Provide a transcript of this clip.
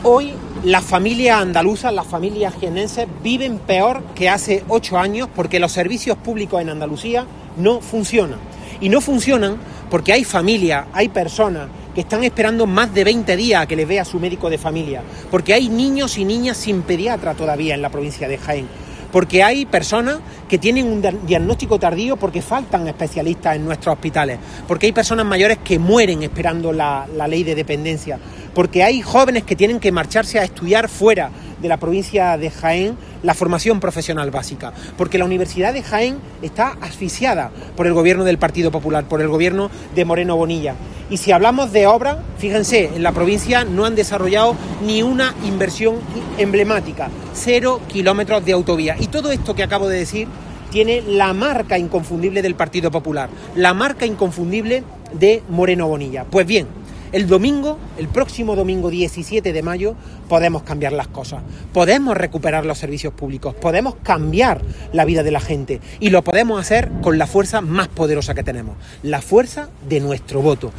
Hoy las familias andaluzas, las familias jiennenses viven peor que hace 8 años porque los servicios públicos en Andalucía no funcionan. Y no funcionan porque hay familias, hay personas que están esperando más de 20 días a que les vea su médico de familia, porque hay niños y niñas sin pediatra todavía en la provincia de Jaén, porque hay personas que tienen un diagnóstico tardío porque faltan especialistas en nuestros hospitales, porque hay personas mayores que mueren esperando la ley de dependencia, porque hay jóvenes que tienen que marcharse a estudiar fuera de la provincia de Jaén la formación profesional básica, porque la Universidad de Jaén está asfixiada por el gobierno del Partido Popular, por el gobierno de Moreno Bonilla. Y si hablamos de obra, fíjense, en la provincia no han desarrollado ni una inversión emblemática, 0 kilómetros de autovía. Y todo esto que acabo de decir tiene la marca inconfundible del Partido Popular, la marca inconfundible de Moreno Bonilla. Pues bien, el próximo domingo 17 de mayo, podemos cambiar las cosas, podemos recuperar los servicios públicos, podemos cambiar la vida de la gente y lo podemos hacer con la fuerza más poderosa que tenemos, la fuerza de nuestro voto.